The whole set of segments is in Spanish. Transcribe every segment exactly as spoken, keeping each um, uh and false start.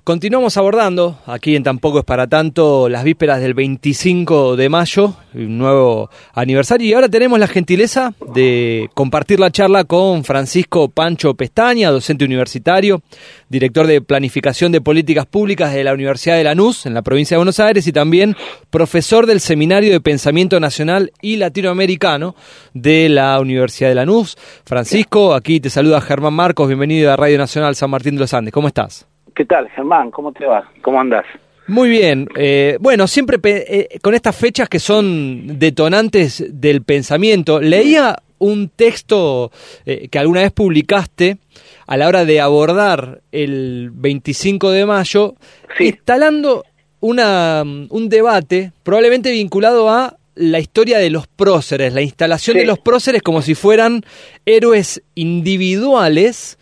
Continuamos abordando, aquí en Tampoco es para tanto, las vísperas del veinticinco de mayo, un nuevo aniversario, y ahora tenemos la gentileza de compartir la charla con Francisco Pancho Pestaña, docente universitario, director de Planificación de Políticas Públicas de la Universidad de Lanús, en la provincia de Buenos Aires, y también profesor del Seminario de Pensamiento Nacional y Latinoamericano de la Universidad de Lanús. Francisco, aquí te saluda Germán Marcos, bienvenido a Radio Nacional San Martín de los Andes, ¿cómo estás? ¿Qué tal, Germán? ¿Cómo te va? ¿Cómo andás? Muy bien. Eh, bueno, siempre pe- eh, con estas fechas que son detonantes del pensamiento, leía un texto eh, que alguna vez publicaste a la hora de abordar el veinticinco de mayo, sí, instalando una, un debate probablemente vinculado a la historia de los próceres, la instalación sí. de los próceres como si fueran héroes individuales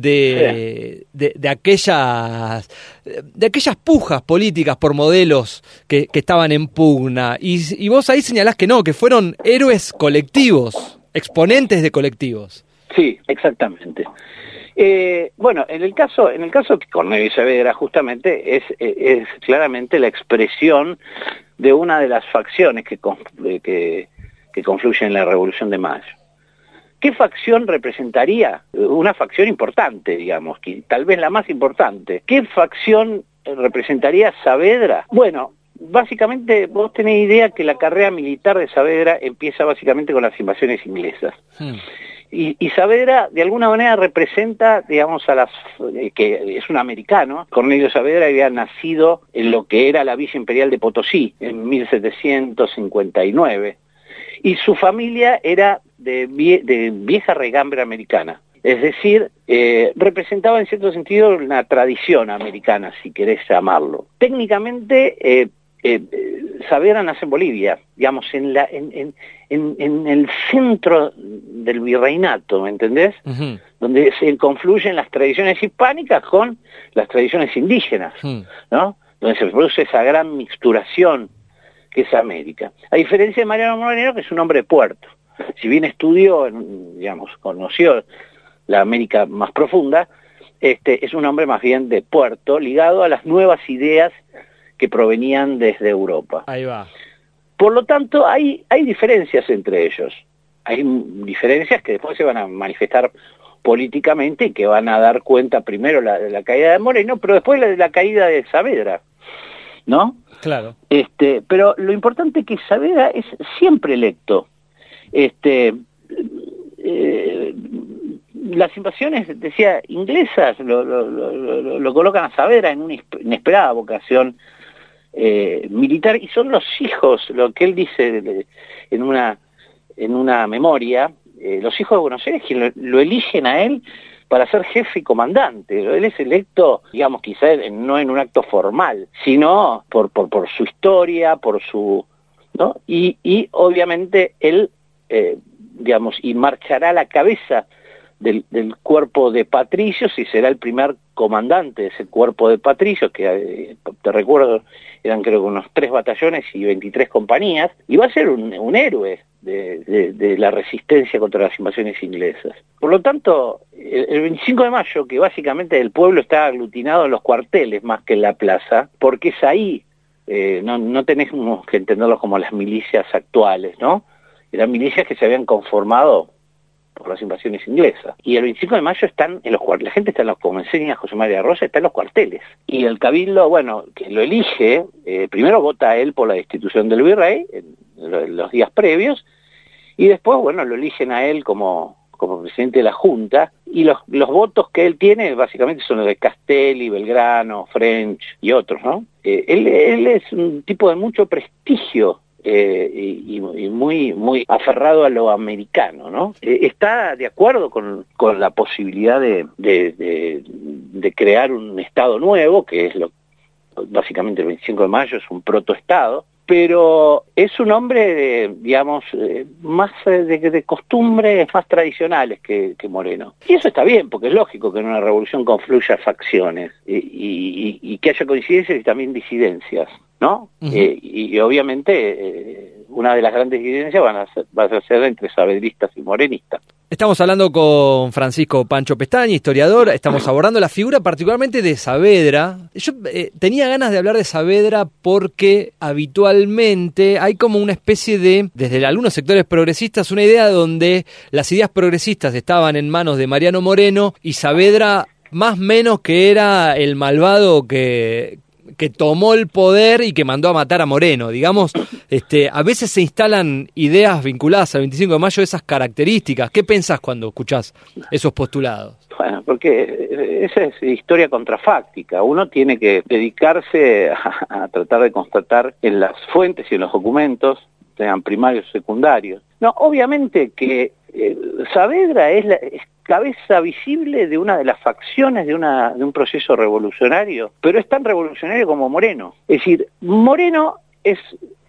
De, sí. de, de aquellas de aquellas pujas políticas por modelos que, que estaban en pugna, y, y vos ahí señalás que no, que fueron héroes colectivos, exponentes de colectivos. Sí, exactamente. Eh, bueno, en el caso en el caso de Cornelio Saavedra justamente es, es claramente la expresión de una de las facciones que, que, que confluyen en la Revolución de Mayo. ¿Qué facción representaría? Una facción importante, digamos, que tal vez la más importante. ¿Qué facción representaría Saavedra? Bueno, básicamente vos tenés idea que la carrera militar de Saavedra empieza básicamente con las invasiones inglesas. Hmm. Y, y Saavedra de alguna manera representa, digamos, a las eh, que es un americano. Cornelio Saavedra había nacido en lo que era la Villa Imperial de Potosí en mil setecientos cincuenta y nueve. Y su familia era de, vie de vieja regambre americana, es decir, eh, representaba en cierto sentido una tradición americana, si querés llamarlo. Técnicamente, eh, eh, Saavedra nace en Bolivia, digamos, en, la, en, en, en, en el centro del virreinato, ¿me entendés? Uh-huh. Donde se confluyen las tradiciones hispánicas con las tradiciones indígenas, uh-huh. ¿no? Donde se produce esa gran mixturación que es América. A diferencia de Mariano Moreno, que es un hombre de puerto. Si bien estudió, digamos, conoció la América más profunda, este, es un hombre más bien de puerto, ligado a las nuevas ideas que provenían desde Europa. Ahí va. Por lo tanto, hay, hay diferencias entre ellos. Hay diferencias que después se van a manifestar políticamente y que van a dar cuenta primero la, de la caída de Moreno, pero después la de la caída de Saavedra, ¿no? Claro. Este, pero lo importante es que Saavedra es siempre electo. Este, eh, las invasiones, decía, inglesas lo, lo, lo, lo colocan a Saavedra en una inesperada vocación eh, militar, y son los hijos, lo que él dice en una, en una memoria, eh, los hijos de Buenos Aires que lo, lo eligen a él para ser jefe y comandante. Él es electo, digamos, quizá no en un acto formal, sino por, por, por su historia, por su, ¿no? Y, y obviamente él, eh, digamos, y marchará a la cabeza del, del cuerpo de patricios y será el primer comandante de ese cuerpo de patricios, que eh, te recuerdo, eran creo que unos tres batallones y veintitrés compañías, y va a ser un, un héroe de, de, de la resistencia contra las invasiones inglesas. Por lo tanto, el, el veinticinco de mayo, que básicamente el pueblo está aglutinado en los cuarteles más que en la plaza, porque es ahí, eh, no, no tenemos que entenderlos como las milicias actuales, ¿no? Eran milicias que se habían conformado por las invasiones inglesas. Y el veinticinco de mayo están en los cuarteles, la gente está en los, como enseña José María Rosa, está en los cuarteles. Y el cabildo, bueno, que lo elige, eh, primero vota a él por la destitución del virrey, en, en los días previos, y después, bueno, lo eligen a él como, como presidente de la Junta, y los, los votos que él tiene básicamente son los de Castelli, Belgrano, French y otros, ¿no? Eh, él, él es un tipo de mucho prestigio, Eh, y, y muy muy aferrado a lo americano, ¿no? Eh, está de acuerdo con, con la posibilidad de, de, de, de crear un Estado nuevo, que es lo básicamente el veinticinco de mayo, es un protoestado, pero es un hombre, de, digamos, eh, más de, de costumbres más tradicionales que, que Moreno. Y eso está bien, porque es lógico que en una revolución confluya facciones y, y, y que haya coincidencias y también disidencias, ¿no? Uh-huh. eh, y, y obviamente eh, una de las grandes disidencias van a ser, va a ser entre saavedristas y morenistas. Estamos hablando con Francisco Pancho Pestaña, historiador. Estamos abordando la figura particularmente de Saavedra. Yo eh, tenía ganas de hablar de Saavedra porque habitualmente hay como una especie de, desde algunos sectores progresistas, una idea donde las ideas progresistas estaban en manos de Mariano Moreno y Saavedra más menos que era el malvado que... que tomó el poder y que mandó a matar a Moreno, digamos, este, a veces se instalan ideas vinculadas al veinticinco de mayo de esas características. ¿Qué pensás cuando escuchás esos postulados? Bueno, porque esa es historia contrafáctica. Uno tiene que dedicarse a, a tratar de constatar en las fuentes y en los documentos, sean primarios o secundarios. No, obviamente que eh, Saavedra es, la, es cabeza visible de una de las facciones de, una, de un proceso revolucionario, pero es tan revolucionario como Moreno. Es decir, Moreno es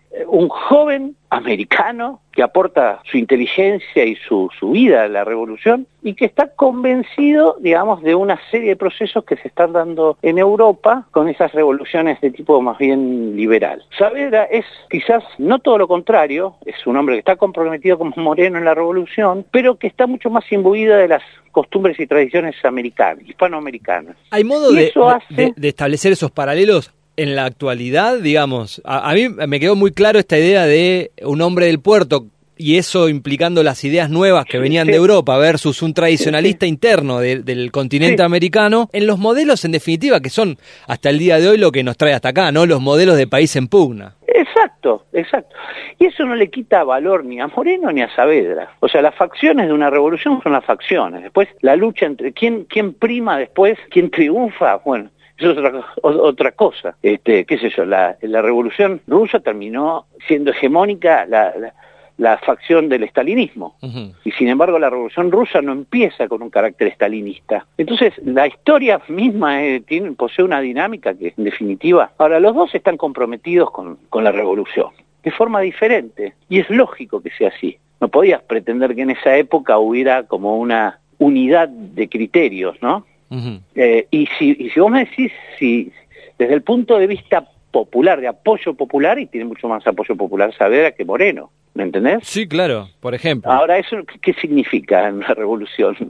un joven americano que aporta su inteligencia y su, su vida a la revolución y que está convencido, digamos, de una serie de procesos que se están dando en Europa con esas revoluciones de tipo más bien liberal. Saavedra es quizás no todo lo contrario, es un hombre que está comprometido como Moreno en la revolución, pero que está mucho más imbuido de las costumbres y tradiciones americanas, hispanoamericanas. ¿Hay modo de, eso hace... de, de establecer esos paralelos? En la actualidad, digamos, a, a mí me quedó muy claro esta idea de un hombre del puerto y eso implicando las ideas nuevas que venían sí. de Europa versus un tradicionalista sí, sí. interno de, del continente sí. americano, en los modelos en definitiva que son hasta el día de hoy lo que nos trae hasta acá, ¿no? Los modelos de país en pugna. Exacto, exacto. Y eso no le quita valor ni a Moreno ni a Saavedra. O sea, las facciones de una revolución son las facciones. Después, la lucha entre quién, quién prima después, quién triunfa, bueno... Eso es otra, otra cosa. Este, qué sé yo, la, la revolución rusa terminó siendo hegemónica la, la, la facción del estalinismo. Uh-huh. Y sin embargo la revolución rusa no empieza con un carácter estalinista. Entonces la historia misma eh, tiene, posee una dinámica que en definitiva... Ahora, los dos están comprometidos con, con la revolución, de forma diferente. Y es lógico que sea así. No podías pretender que en esa época hubiera como una unidad de criterios, ¿no? Uh-huh. Eh, y, si, y si vos me decís, si desde el punto de vista popular, de apoyo popular, y tiene mucho más apoyo popular Saavedra que Moreno, ¿me entendés? Sí, claro, por ejemplo. Ahora, ¿eso qué significa en una revolución?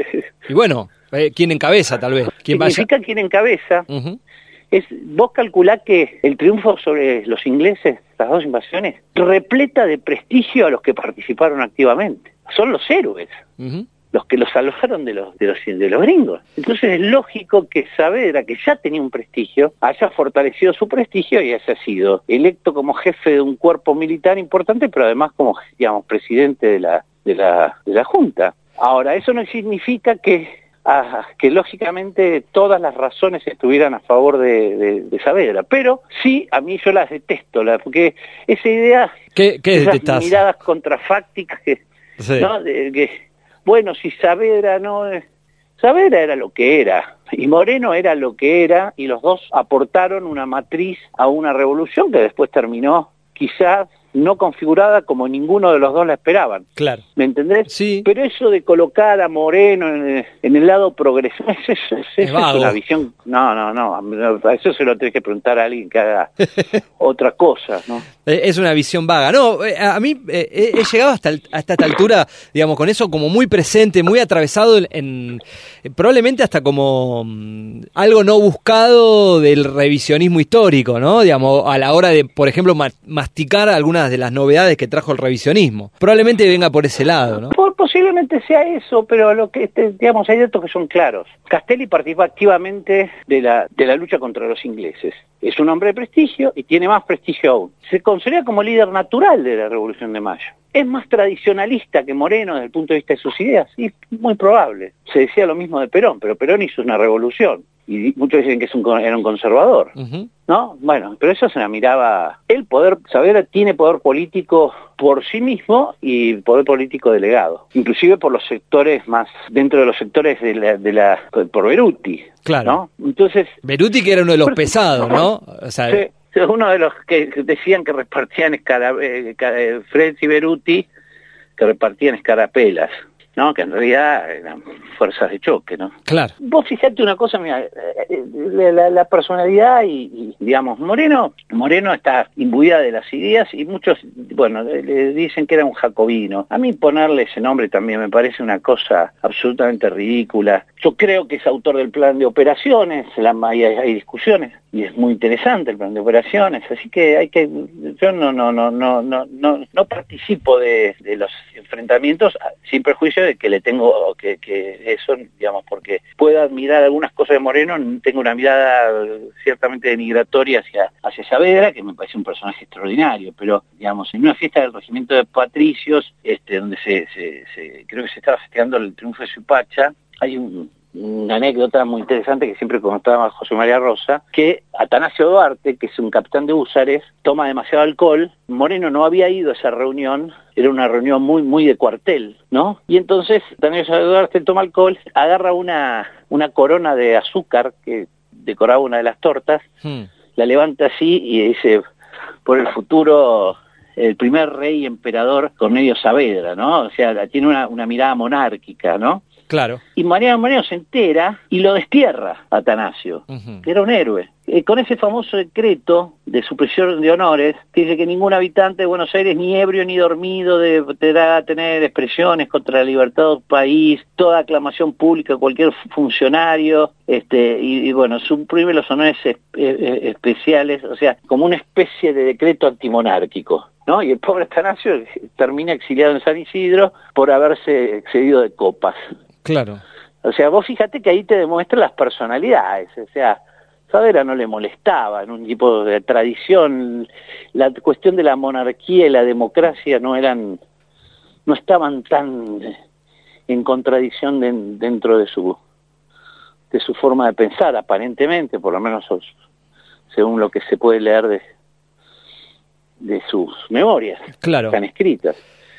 Y bueno, eh, ¿quién encabeza tal vez? ¿Quién significa vaya? quién encabeza. Uh-huh. Es, vos calculá que el triunfo sobre los ingleses, las dos invasiones, repleta de prestigio a los que participaron activamente. Son los héroes. Uh-huh. Los que los salvaron de los, de los de los gringos. Entonces es lógico que Saavedra, que ya tenía un prestigio, haya fortalecido su prestigio y haya sido electo como jefe de un cuerpo militar importante, pero además como, digamos, presidente de la, de la, de la Junta. Ahora, eso no significa que, ah, que lógicamente todas las razones estuvieran a favor de, de, de Saavedra, pero sí, a mí yo las detesto, la, porque esa idea, ¿Qué, qué esas detestás? Miradas contrafácticas que... Sí. ¿no? de, que bueno, si Saavedra no... Saavedra era lo que era, y Moreno era lo que era, y los dos aportaron una matriz a una revolución que después terminó quizás no configurada como ninguno de los dos la esperaban. Claro. ¿Me entendés? Sí. Pero eso de colocar a Moreno en el, en el lado progresivo, eso, eso, eso es, es una visión... No, no, no, a eso se lo tenés que preguntar a alguien que haga otra cosa, ¿no? Es una visión vaga. No, a mí eh, he llegado hasta, el, hasta esta altura, digamos, con eso como muy presente, muy atravesado en, en probablemente hasta como um, algo no buscado del revisionismo histórico, ¿no? Digamos, a la hora de, por ejemplo, ma- masticar algunas de las novedades que trajo el revisionismo. Probablemente venga por ese lado, ¿no? Por, posiblemente sea eso, pero lo que este, digamos, hay datos que son claros. Castelli participó activamente de la, de la lucha contra los ingleses. Es un hombre de prestigio y tiene más prestigio aún. Se considera como líder natural de la Revolución de Mayo. ¿Es más tradicionalista que Moreno desde el punto de vista de sus ideas? Sí, muy probable. Se decía lo mismo de Perón, pero Perón hizo una revolución. Y muchos dicen que es un, era un conservador, uh-huh. ¿no? Bueno, pero eso se la miraba... El poder, Saavedra tiene poder político por sí mismo y poder político delegado. Inclusive por los sectores más... Dentro de los sectores de la... De la por Beruti, claro. ¿no? Entonces... Beruti que era uno de los pero, pesados, ¿no? O sea, sí. Uno de los que decían que repartían escara, eh, Frezzi y Beruti, que repartían escarapelas. ¿no? Que en realidad eran fuerzas de choque, ¿no? Claro. Vos fijate una cosa, mira, la, la, la personalidad y, y, digamos, Moreno, Moreno está imbuida de las ideas y muchos, bueno, le, le dicen que era un jacobino. A mí ponerle ese nombre también me parece una cosa absolutamente ridícula. Yo creo que es autor del plan de operaciones, la, hay, hay discusiones, y es muy interesante el plan de operaciones, así que hay que, yo no, no, no, no, no, no, no participo de, de los enfrentamientos sin perjuicio de que le tengo, que, que eso, digamos, porque puedo admirar algunas cosas de Moreno, tengo una mirada ciertamente denigratoria hacia, hacia Saavedra, que me parece un personaje extraordinario, pero, digamos, en una fiesta del regimiento de patricios, este, donde se, se, se creo que se estaba festejando el triunfo de Suipacha, hay un, una anécdota muy interesante que siempre contaba José María Rosa, que Atanasio Duarte, que es un capitán de húsares, toma demasiado alcohol. Moreno no había ido a esa reunión, era una reunión muy muy de cuartel, ¿no? Y entonces Atanasio Duarte toma alcohol, agarra una, una corona de azúcar que decoraba una de las tortas, hmm. la levanta así y dice, por el futuro, el primer rey emperador Cornelio Saavedra, ¿no? O sea, tiene una, una mirada monárquica, ¿no? Claro. Y Mariano Moreno se entera y lo destierra a Atanasio, uh-huh. que era un héroe. Eh, con ese famoso decreto de supresión de honores, que dice que ningún habitante de Buenos Aires, ni ebrio ni dormido, deberá tener expresiones contra la libertad del país, toda aclamación pública, cualquier funcionario, este y, y bueno, suprime los honores es, eh, especiales, o sea, como una especie de decreto antimonárquico, ¿no? Y el pobre Atanasio termina exiliado en San Isidro por haberse excedido de copas. Claro. O sea, vos fíjate que ahí te demuestra las personalidades, o sea, Saavedra no le molestaba, en un tipo de tradición, la cuestión de la monarquía y la democracia no eran, no estaban tan en contradicción de, dentro de su de su forma de pensar, aparentemente, por lo menos según lo que se puede leer de de sus memorias, claro. están escritas.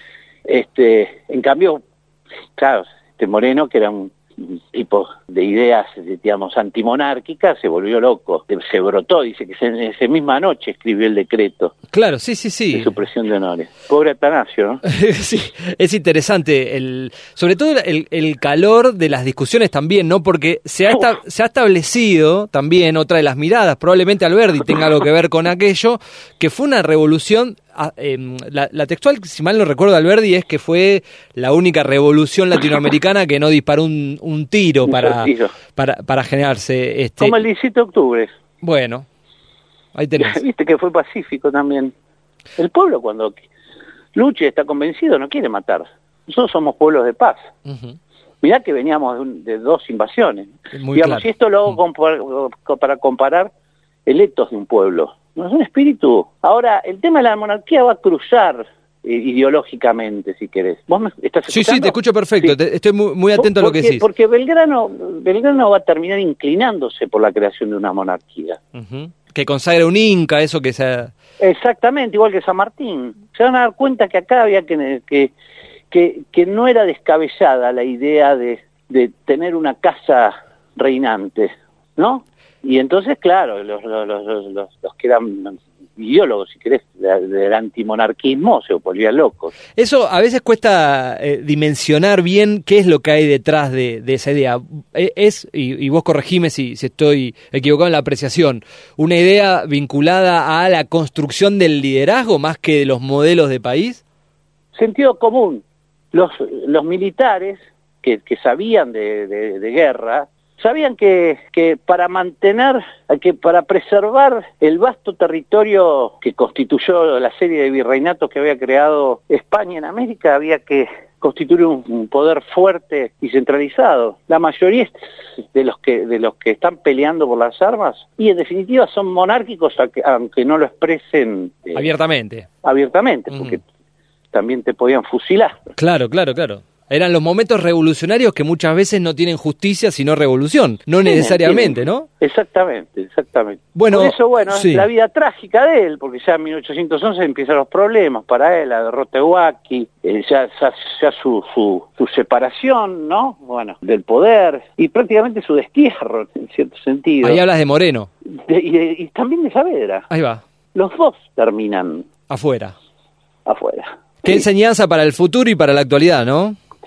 Este, en cambio, claro, este Moreno, que era un, un tipo de ideas, digamos, antimonárquicas, se volvió loco, se brotó, dice que en esa misma noche escribió el decreto. Claro, sí, sí, sí. De supresión de honores. Pobre Atanasio, ¿no? Sí, es interesante, el, sobre todo el, el calor de las discusiones también, ¿no? Porque se ha, esta, se ha establecido también otra de las miradas, probablemente Alberdi tenga algo que ver con aquello, que fue una revolución. Eh, la, la textual, si mal no recuerdo, Alberdi, es que fue la única revolución latinoamericana que no disparó un, un tiro para, para, para generarse. Este... Como el diecisiete de octubre. Bueno, ahí tenés. Viste que fue pacífico también. El pueblo, cuando lucha y está convencido, no quiere matar. Nosotros somos pueblos de paz. Uh-huh. Mirá que veníamos de, un, de dos invasiones. Muy Digamos, claro. Si esto lo hago uh-huh. compar, para comparar el etos de un pueblo. No es un espíritu. Ahora, el tema de la monarquía va a cruzar eh, ideológicamente, si querés. ¿Vos me estás escuchando? Sí, sí, te escucho perfecto. Sí. Te, estoy muy, muy atento porque, a lo que decís. Porque Belgrano, Belgrano va a terminar inclinándose por la creación de una monarquía. Uh-huh. Que consagra un inca, eso que sea... Exactamente, igual que San Martín. Se van a dar cuenta que acá había que... que, que, que no era descabellada la idea de, de tener una casa reinante, ¿no? Y entonces, claro, los, los, los, los, los que eran ideólogos, si querés, del antimonarquismo se volvían locos. Eso a veces cuesta eh, dimensionar bien qué es lo que hay detrás de, de esa idea. Es, y, y vos corregime si, si estoy equivocado en la apreciación, una idea vinculada a la construcción del liderazgo más que de los modelos de país. Sentido común. Los, los militares que, que sabían de, de, de guerra, sabían que, que para mantener, que para preservar el vasto territorio que constituyó la serie de virreinatos que había creado España en América, había que constituir un, un poder fuerte y centralizado. La mayoría de los que de los que están peleando por las armas, y en definitiva son monárquicos, aunque no lo expresen eh, abiertamente. Abiertamente, uh-huh. porque también te podían fusilar. Claro, claro, claro. Eran los momentos revolucionarios que muchas veces no tienen justicia sino revolución, no sí, necesariamente, ¿no? Exactamente, exactamente. Bueno, por eso, bueno, sí. es la vida trágica de él, porque ya en mil ochocientos once empiezan los problemas para él, la derrota de Huaki, eh, ya, ya, ya su, su, su separación, ¿no? Bueno, del poder, y prácticamente su destierro, en cierto sentido. Ahí hablas de Moreno. De, y, de, y también de Saavedra. Ahí va. Los dos terminan... Afuera. Afuera. Qué sí. enseñanza para el futuro y para la actualidad, ¿no? Sí,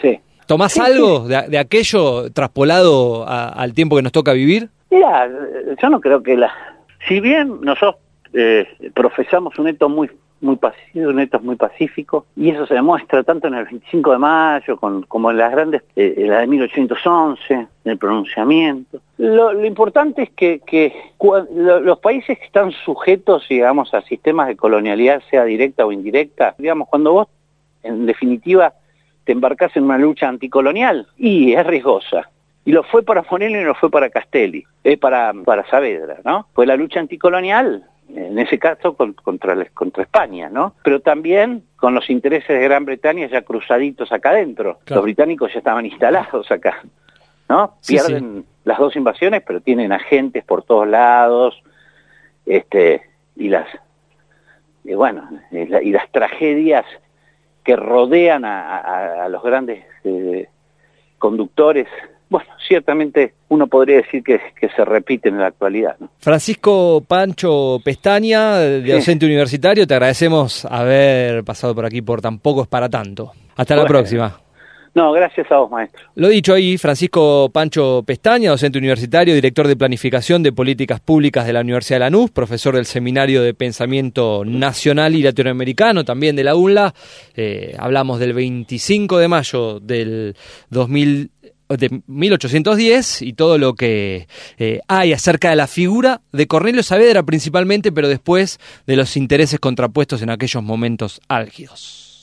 ¿Tomás sí, algo sí. de, de aquello traspolado a, al tiempo que nos toca vivir? Mira, yo no creo que la... Si bien nosotros eh, profesamos un etos muy muy pacífico, un etos muy pacífico, y eso se demuestra tanto en el veinticinco de mayo con, como en las grandes, eh, en la de mil ochocientos once, en el pronunciamiento. Lo, lo importante es que, que cua, lo, los países que están sujetos, digamos, a sistemas de colonialidad, sea directa o indirecta, digamos, cuando vos, en definitiva, te embarcás en una lucha anticolonial, y es riesgosa. Y lo fue para Moreno y lo fue para Castelli, eh, para, para Saavedra, ¿no? Fue la lucha anticolonial, en ese caso con, contra, contra España, ¿no? Pero también con los intereses de Gran Bretaña ya cruzaditos acá adentro. Claro. Los británicos ya estaban instalados acá, ¿no? Sí, Pierden sí. las dos invasiones, pero tienen agentes por todos lados, este, y las, y bueno, y, la, y las tragedias que rodean a, a, a los grandes eh, conductores. Bueno, ciertamente uno podría decir que, que se repite en la actualidad, ¿no? Francisco Pancho Pestaña, de sí. docente universitario, te agradecemos haber pasado por aquí por Tampoco es para tanto. Hasta bueno. la próxima. No, gracias a vos, maestro. Lo dicho ahí, Francisco Pancho Pestaña, docente universitario, director de Planificación de Políticas Públicas de la Universidad de Lanús, profesor del Seminario de Pensamiento Nacional y Latinoamericano, también de la UNLA. Eh, hablamos del veinticinco de mayo del dos mil de mil ochocientos diez y todo lo que eh, hay acerca de la figura de Cornelio Saavedra principalmente, pero después de los intereses contrapuestos en aquellos momentos álgidos.